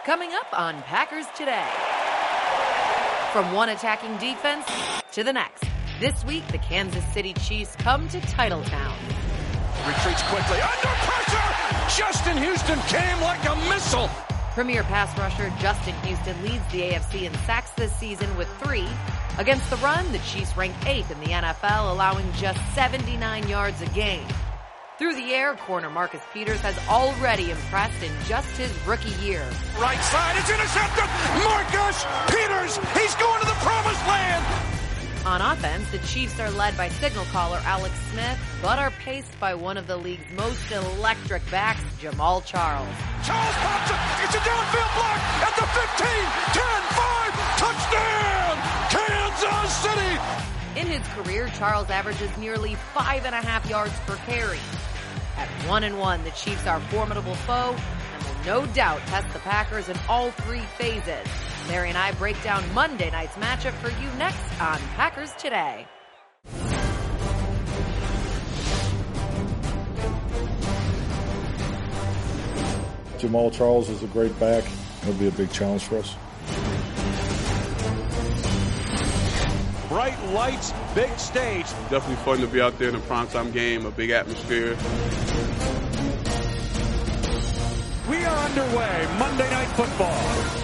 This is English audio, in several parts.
Coming up on Packers Today. From one attacking defense to the next. This week, the Kansas City Chiefs come to Titletown. Retreats quickly, under pressure! Justin Houston came like a missile! Premier pass rusher Justin Houston leads the AFC in sacks this season with 3. Against the run, the Chiefs rank 8th in the NFL, allowing just 79 yards a game. Through the air, corner Marcus Peters has already impressed in just his rookie year. Right side, it's intercepted! Marcus Peters! He's going to the promised land! On offense, the Chiefs are led by signal caller Alex Smith, but are paced by one of the league's most electric backs, Jamaal Charles. Charles pops it! It's a downfield block at the 15, 10, 5, touchdown! Kansas City! In his career, Charles averages nearly 5.5 yards per carry. At 1-1, the Chiefs are a formidable foe and will no doubt test the Packers in all 3 phases. Larry and I break down Monday night's matchup for you next on Packers Today. Jamaal Charles is a great back. It'll be a big challenge for us. Bright lights, big stage. Definitely fun to be out there in a primetime game, a big atmosphere. We are underway. Monday Night Football.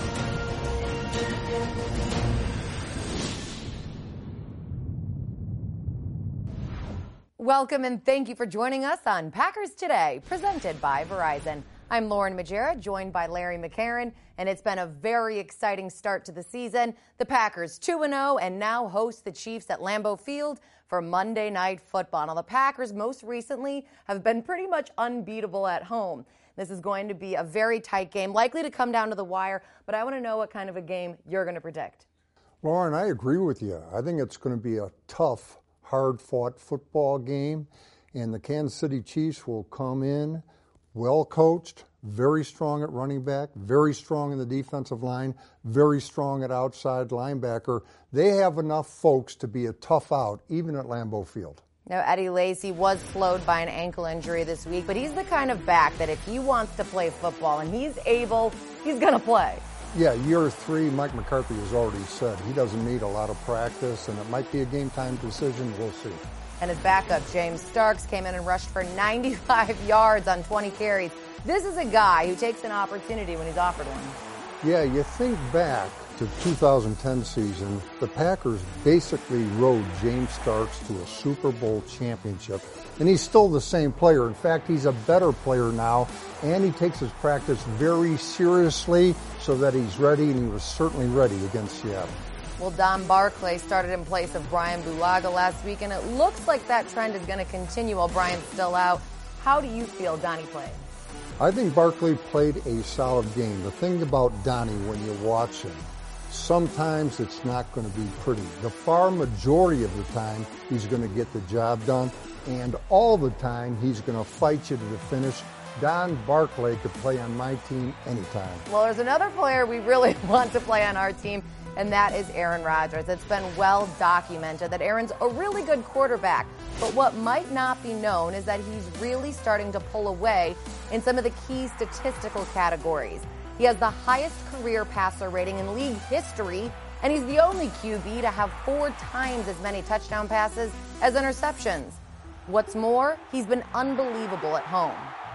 Welcome and thank you for joining us on Packers Today, presented by Verizon. I'm Lauren Majera, joined by Larry McCarron, and it's been a very exciting start to the season. The Packers 2-0 and now host the Chiefs at Lambeau Field for Monday Night Football. Now, the Packers most recently have been pretty much unbeatable at home. This is going to be a very tight game, likely to come down to the wire, but I want to know what kind of a game you're going to predict. Lauren, I agree with you. I think it's going to be a tough, hard-fought football game, and the Kansas City Chiefs will come in well coached, very strong at running back, very strong in the defensive line, very strong at outside linebacker. They have enough folks to be a tough out, even at Lambeau Field. Now, Eddie Lacy was slowed by an ankle injury this week, but he's the kind of back that if he wants to play football and he's able, he's going to play. Yeah, year 3, Mike McCarthy has already said he doesn't need a lot of practice, and it might be a game-time decision. We'll see. And his backup, James Starks, came in and rushed for 95 yards on 20 carries. This is a guy who takes an opportunity when he's offered one. Yeah, you think back to 2010 season, the Packers basically rode James Starks to a Super Bowl championship, and he's still the same player. In fact, he's a better player now, and he takes his practice very seriously so that he's ready, and he was certainly ready against Seattle. Well, Don Barclay started in place of Brian Bulaga last week, and it looks like that trend is going to continue while Brian's still out. How do you feel Donnie played? I think Barkley played a solid game. The thing about Donnie, when you watch him, sometimes it's not going to be pretty. The far majority of the time, he's going to get the job done, and all the time, he's going to fight you to the finish. Don Barclay could play on my team anytime. Well, there's another player we really want to play on our team, and that is Aaron Rodgers. It's been well documented that Aaron's a really good quarterback, but what might not be known is that he's really starting to pull away in some of the key statistical categories. He has the highest career passer rating in league history, and he's the only QB to have 4 times as many touchdown passes as interceptions. What's more, he's been unbelievable at home.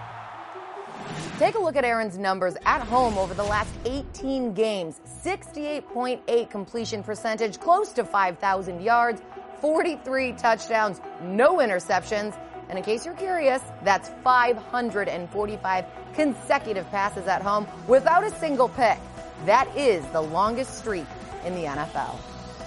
Take a look at Aaron's numbers at home over the last 18 games. 68.8 completion percentage, close to 5,000 yards, 43 touchdowns, no interceptions. And in case you're curious, that's 545 consecutive passes at home without a single pick. That is the longest streak in the NFL.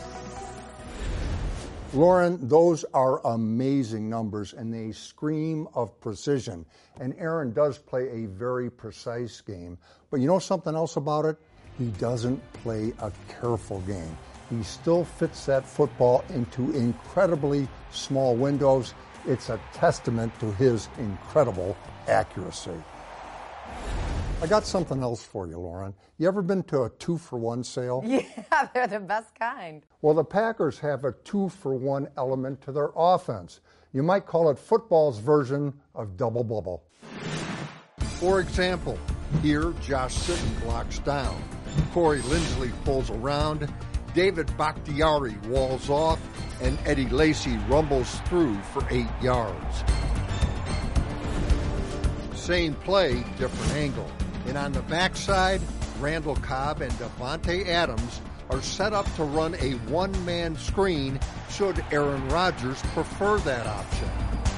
Lauren, those are amazing numbers, and they scream of precision. And Aaron does play a very precise game. But you know something else about it? He doesn't play a careful game. He still fits that football into incredibly small windows. It's a testament to his incredible accuracy. I got something else for you, Lauren. You ever been to a 2-for-1 sale? Yeah, they're the best kind. Well, the Packers have a 2-for-1 element to their offense. You might call it football's version of double bubble. For example, Here, Josh Sitton blocks down. Corey Lindsley pulls around. David Bakhtiari walls off, and Eddie Lacy rumbles through for 8 yards. Same play, different angle. And on the backside, Randall Cobb and Davante Adams are set up to run a one-man screen should Aaron Rodgers prefer that option.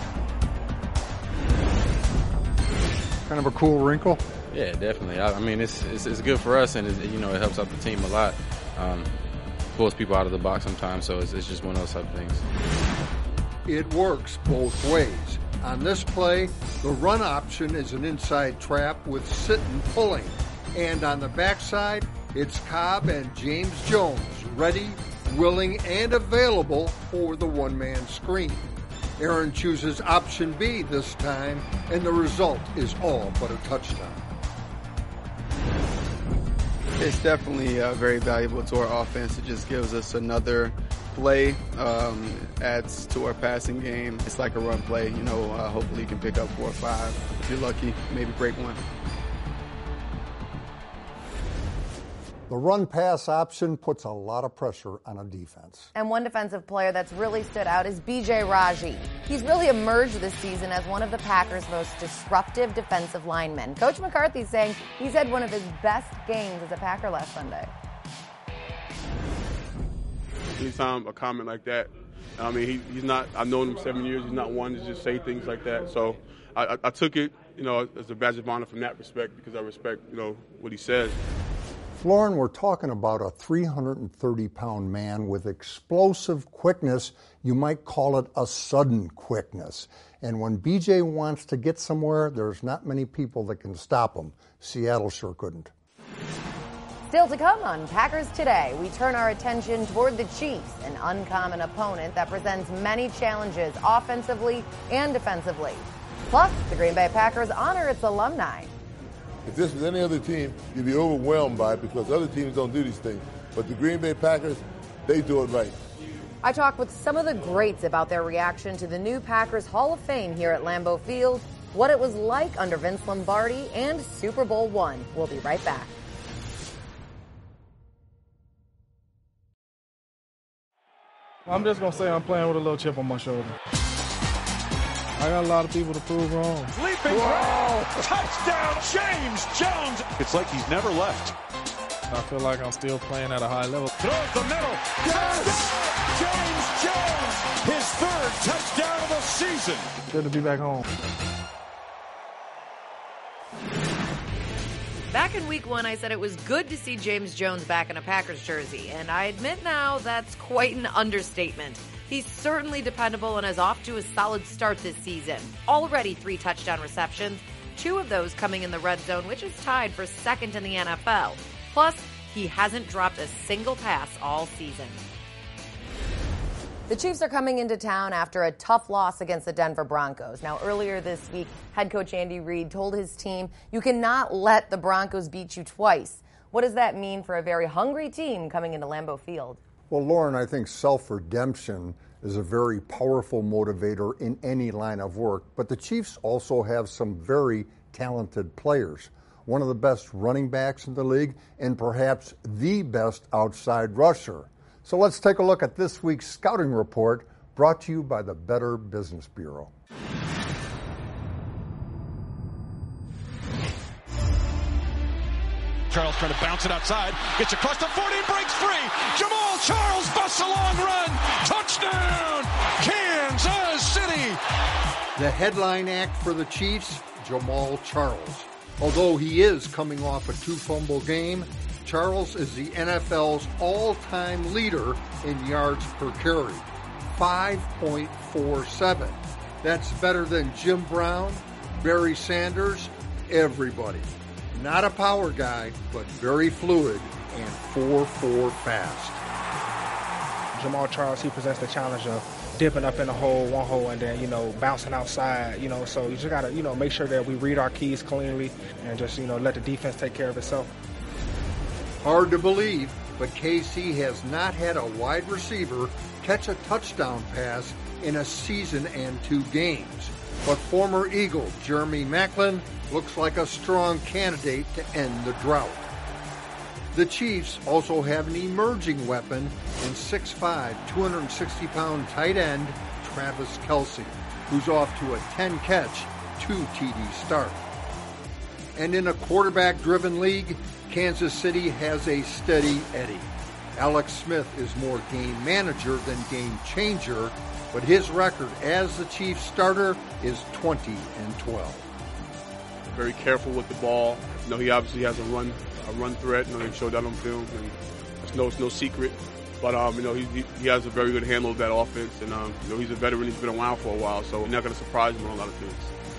Kind of a cool wrinkle? Yeah, definitely. I mean, it's good for us, and it helps out the team a lot. Pulls people out of the box sometimes, so it's just one of those type of things. It works both ways. On this play, the run option is an inside trap with Sitton pulling. And on the backside, it's Cobb and James Jones ready, willing, and available for the one-man screen. Aaron chooses option B this time, and the result is all but a touchdown. It's definitely very valuable to our offense. It just gives us another play, adds to our passing game. It's like a run play. Hopefully you can pick up 4 or 5. If you're lucky, maybe break one. The run-pass option puts a lot of pressure on a defense. And one defensive player that's really stood out is B.J. Raji. He's really emerged this season as one of the Packers' most disruptive defensive linemen. Coach McCarthy's saying he's had one of his best games as a Packer last Sunday. Anytime a comment like that, I mean, he's not, I've known him 7 years, he's not one to just say things like that. So I took it, as a badge of honor from that respect, because I respect, what he says. Florin, we're talking about a 330-pound man with explosive quickness. You might call it a sudden quickness. And when BJ wants to get somewhere, there's not many people that can stop him. Seattle sure couldn't. Still to come on Packers Today, we turn our attention toward the Chiefs, an uncommon opponent that presents many challenges offensively and defensively. Plus, the Green Bay Packers honor its alumni. If this was any other team, you'd be overwhelmed by it because other teams don't do these things. But the Green Bay Packers, they do it right. I talked with some of the greats about their reaction to the new Packers Hall of Fame here at Lambeau Field, what it was like under Vince Lombardi, and Super Bowl I. We'll be right back. I'm just going to say I'm playing with a little chip on my shoulder. I got a lot of people to prove wrong. Leaping throw! Touchdown, James Jones! It's like he's never left. I feel like I'm still playing at a high level. Throws the middle. Yes! James Jones! His third touchdown of the season. Good to be back home. Back in week 1, I said it was good to see James Jones back in a Packers jersey, and I admit now that's quite an understatement. He's certainly dependable and is off to a solid start this season. Already 3 touchdown receptions, 2 of those coming in the red zone, which is tied for second in the NFL. Plus, he hasn't dropped a single pass all season. The Chiefs are coming into town after a tough loss against the Denver Broncos. Now, earlier this week, head coach Andy Reid told his team, you cannot let the Broncos beat you twice. What does that mean for a very hungry team coming into Lambeau Field? Well, Lauren, I think self-redemption is a very powerful motivator in any line of work, but the Chiefs also have some very talented players. One of the best running backs in the league and perhaps the best outside rusher. So let's take a look at this week's scouting report brought to you by the Better Business Bureau. Charles trying to bounce it outside, gets across the 40 and breaks free. Jamal Charles busts a long run. Touchdown, Kansas City. The headline act for the Chiefs, Jamal Charles. Although he is coming off a 2-fumble game, Charles is the NFL's all-time leader in yards per carry, 5.47. That's better than Jim Brown, Barry Sanders, everybody. Not a power guy, but very fluid and 4.4 fast. Jamal Charles, he presents the challenge of dipping up in the hole, one hole, and then, bouncing outside, so you just got to, make sure that we read our keys cleanly and just, let the defense take care of itself. Hard to believe, but KC has not had a wide receiver catch a touchdown pass in a season and 2 games. But former Eagle Jeremy Maclin looks like a strong candidate to end the drought. The Chiefs also have an emerging weapon in 6'5", 260-pound tight end Travis Kelce, who's off to a 10-catch, 2-TD start. And in a quarterback-driven league, Kansas City has a steady Eddie. Alex Smith is more game manager than game changer, but his record as the Chiefs starter is 20-12. Very careful with the ball. You know, he obviously has a run threat. You know, they showed that on film, and it's no secret. But you know, he has a very good handle of that offense, and you know, he's a veteran. He's been around for a while, so we're not going to surprise him on a lot of things.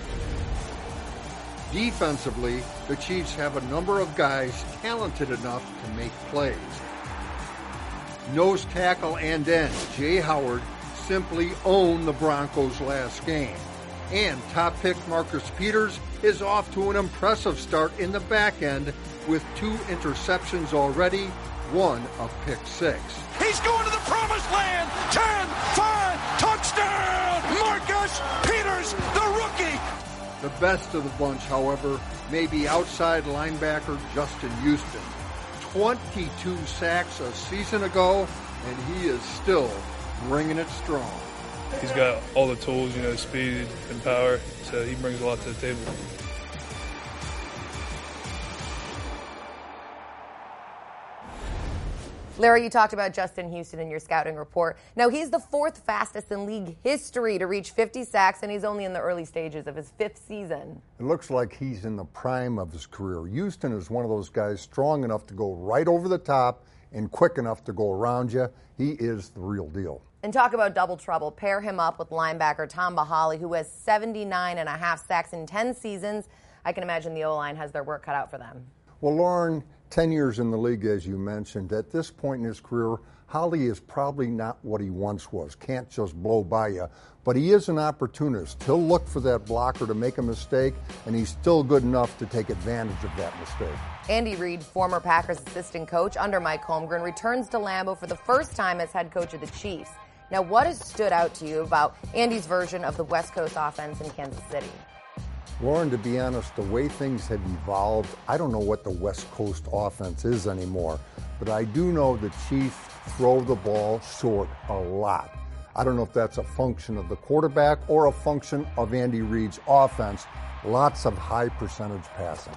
Defensively, the Chiefs have a number of guys talented enough to make plays. Nose tackle and end Jay Howard simply owned the Broncos last game. And top pick Marcus Peters is off to an impressive start in the back end with 2 interceptions already, 1 a pick 6. He's going to the promised land. 10-5 touchdown. Marcus Peters, the rookie. The best of the bunch, however, may be outside linebacker Justin Houston. 22 sacks a season ago, and he is still bringing it strong. He's got all the tools, you know, speed and power, so he brings a lot to the table. Larry, you talked about Justin Houston in your scouting report. Now, he's the 4th fastest in league history to reach 50 sacks, and he's only in the early stages of his 5th season. It looks like he's in the prime of his career. Houston is one of those guys strong enough to go right over the top and quick enough to go around you. He is the real deal. And talk about double trouble. Pair him up with linebacker Tom Bahali, who has 79.5 sacks in 10 seasons. I can imagine the O-line has their work cut out for them. Well, Lauren, 10 years in the league, as you mentioned. At this point in his career, Holly is probably not what he once was. Can't just blow by you. But he is an opportunist. He'll look for that blocker to make a mistake, and he's still good enough to take advantage of that mistake. Andy Reid, former Packers assistant coach under Mike Holmgren, returns to Lambeau for the first time as head coach of the Chiefs. Now, what has stood out to you about Andy's version of the West Coast offense in Kansas City? Lauren, to be honest, the way things have evolved, I don't know what the West Coast offense is anymore, but I do know the Chiefs throw the ball short a lot. I don't know if that's a function of the quarterback or a function of Andy Reid's offense. Lots of high percentage passing.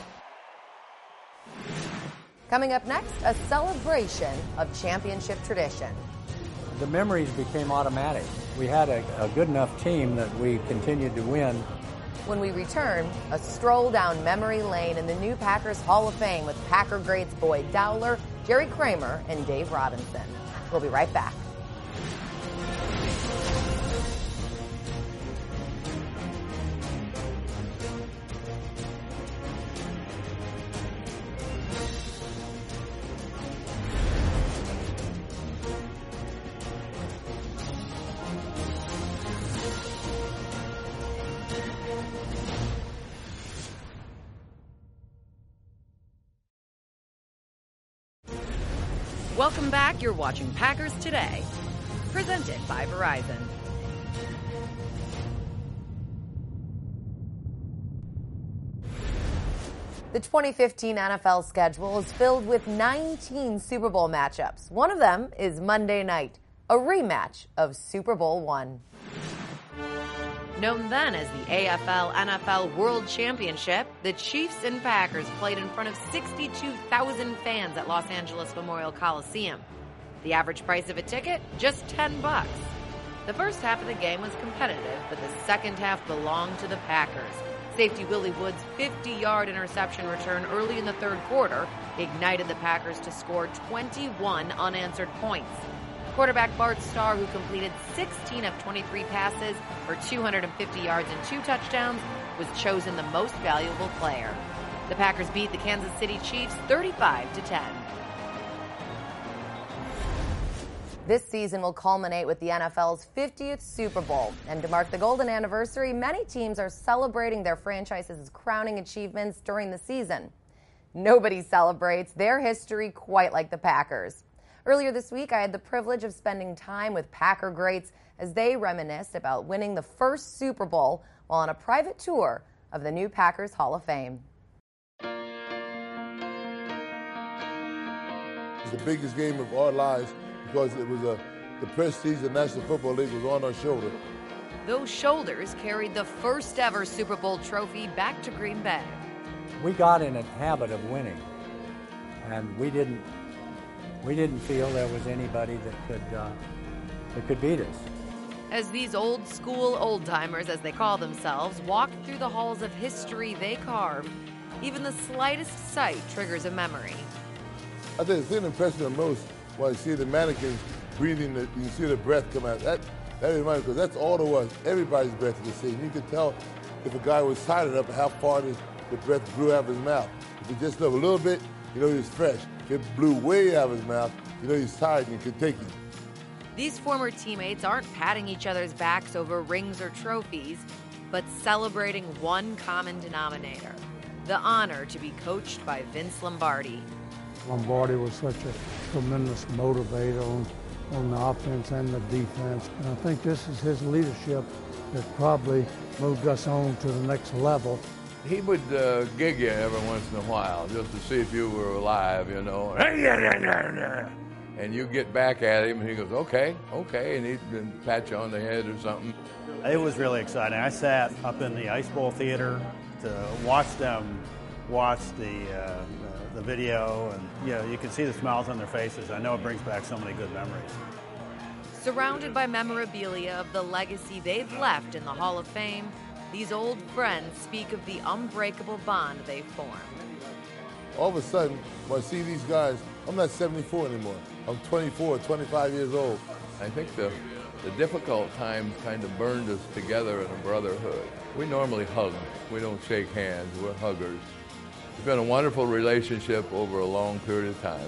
Coming up next, a celebration of championship tradition. The memories became automatic. We had a good enough team that we continued to win. When we return, a stroll down memory lane in the new Packers Hall of Fame with Packer greats Boyd Dowler, Jerry Kramer, and Dave Robinson. We'll be right back. Welcome back. You're watching Packers Today, presented by Verizon. The 2015 NFL schedule is filled with 19 Super Bowl matchups. One of them is Monday night, a rematch of Super Bowl I. Known then as the AFL-NFL World Championship, the Chiefs and Packers played in front of 62,000 fans at Los Angeles Memorial Coliseum. The average price of a ticket, just $10. The first half of the game was competitive, but the second half belonged to the Packers. Safety Willie Wood's 50-yard interception return early in the third quarter ignited the Packers to score 21 unanswered points. Quarterback Bart Starr, who completed 16 of 23 passes for 250 yards and 2 touchdowns, was chosen the most valuable player. The Packers beat the Kansas City Chiefs 35-10. This season will culminate with the NFL's 50th Super Bowl. And to mark the golden anniversary, many teams are celebrating their franchise's crowning achievements during the season. Nobody celebrates their history quite like the Packers. Earlier this week, I had the privilege of spending time with Packer greats as they reminisced about winning the first Super Bowl while on a private tour of the new Packers Hall of Fame. It's the biggest game of our lives because it was the prestige of the National Football League was on our shoulder. Those shoulders carried the first ever Super Bowl trophy back to Green Bay. We got in a habit of winning, and we didn't feel there was anybody that could beat us. As these old school old-timers, as they call themselves, walk through the halls of history they carved, even the slightest sight triggers a memory. I think the thing that impressed me the most when I see the mannequins breathing, you see the breath come out. That reminds me, because that's all there was. Everybody's breath you could see. And you could tell if a guy was tired enough how far the breath blew out of his mouth. If it just blew a little bit, you know he was fresh. If it blew way out of his mouth, you know he's tired and could take it. These former teammates aren't patting each other's backs over rings or trophies, but celebrating one common denominator, the honor to be coached by Vince Lombardi. Lombardi was such a tremendous motivator on the offense and the defense. And I think this is his leadership that probably moved us on to the next level. He would gig you every once in a while just to see if you were alive, you know. And you get back at him and he goes, okay, and he'd pat you on the head or something. It was really exciting. I sat up in the Ice Bowl Theater to watch them watch the video, and you can see the smiles on their faces. I know it brings back so many good memories. Surrounded by memorabilia of the legacy they've left in the Hall of Fame, these old friends speak of the unbreakable bond they've formed. All of a sudden, when I see these guys, I'm not 74 anymore. I'm 24, 25 years old. I think the difficult times kind of burned us together in a brotherhood. We normally hug. We don't shake hands. We're huggers. It's been a wonderful relationship over a long period of time.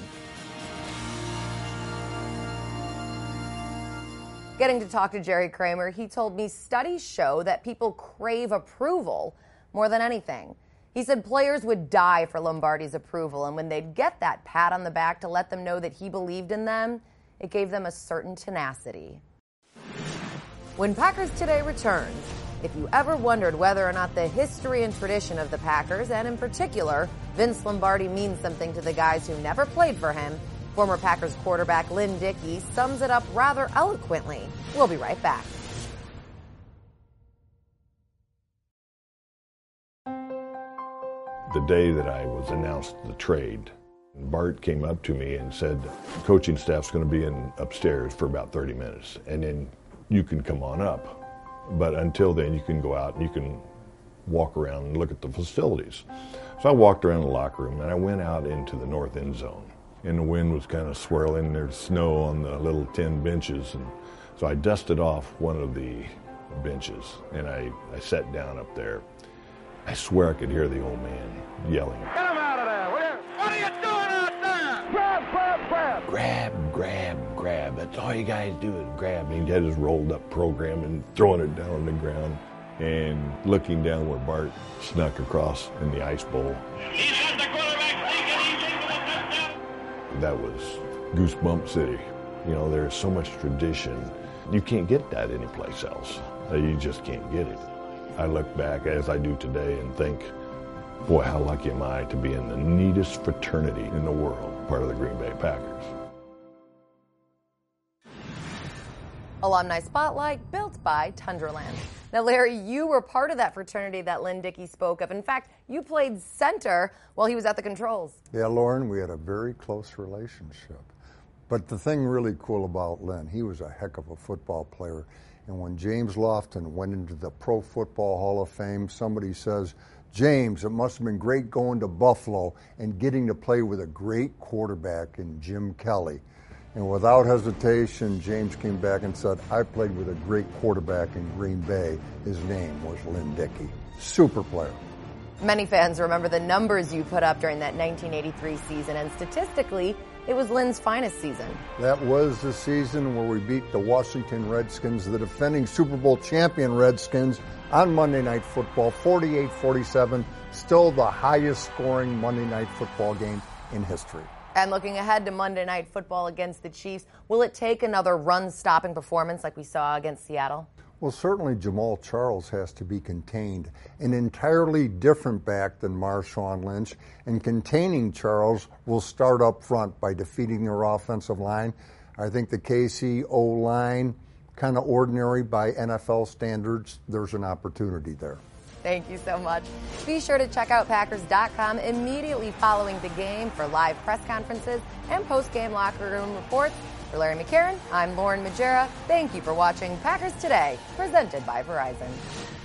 Getting to talk to Jerry Kramer, he told me studies show that people crave approval more than anything. He said players would die for Lombardi's approval, and when they'd get that pat on the back to let them know that he believed in them, it gave them a certain tenacity. When Packers Today returns, if you ever wondered whether or not the history and tradition of the Packers, and in particular, Vince Lombardi, means something to the guys who never played for him, former Packers quarterback Lynn Dickey sums it up rather eloquently. We'll be right back. The day that I was announced the trade, Bart came up to me and said, the coaching staff's going to be in upstairs for about 30 minutes, and then you can come on up. But until then, you can go out and you can walk around and look at the facilities. So I walked around the locker room, and I went out into the north end zone. And the wind was kind of swirling. There's snow on the little tin benches. And so I dusted off one of the benches, and I sat down up there. I swear I could hear the old man yelling. Get him out of there, will you? What are you doing out there? Grab, grab, grab. Grab, grab, grab. That's all you guys do is grab. And he had his rolled up program and throwing it down on the ground and looking down where Bart snuck across in the ice bowl. He's got the quarterback sneaking. He's into the touchdown. That was Goosebump City. You know, there's so much tradition. You can't get that anyplace else. You just can't get it. I look back, as I do today, and think, boy, how lucky am I to be in the neatest fraternity in the world, part of the Green Bay Packers. Alumni Spotlight, built by Tundraland. Now, Larry, you were part of that fraternity that Lynn Dickey spoke of. In fact, you played center while he was at the controls. Yeah, Lauren, we had a very close relationship. But the thing really cool about Lynn, he was a heck of a football player. And when James Lofton went into the Pro Football Hall of Fame, somebody says, James, it must have been great going to Buffalo and getting to play with a great quarterback in Jim Kelly. And without hesitation, James came back and said, I played with a great quarterback in Green Bay. His name was Lynn Dickey. Super player. Many fans remember the numbers you put up during that 1983 season, and statistically, it was Lynn's finest season. That was the season where we beat the Washington Redskins, the defending Super Bowl champion Redskins, on Monday Night Football, 48-47, still the highest scoring Monday Night Football game in history. And looking ahead to Monday Night Football against the Chiefs, will it take another run-stopping performance like we saw against Seattle? Well, certainly Jamal Charles has to be contained. An entirely different back than Marshawn Lynch, and containing Charles will start up front by defeating their offensive line. I think the KC O-line, kind of ordinary by NFL standards, there's an opportunity there. Thank you so much. Be sure to check out Packers.com immediately following the game for live press conferences and post-game locker room reports. For Larry McCarron, I'm Lauren Majera. Thank you for watching Packers Today, presented by Verizon.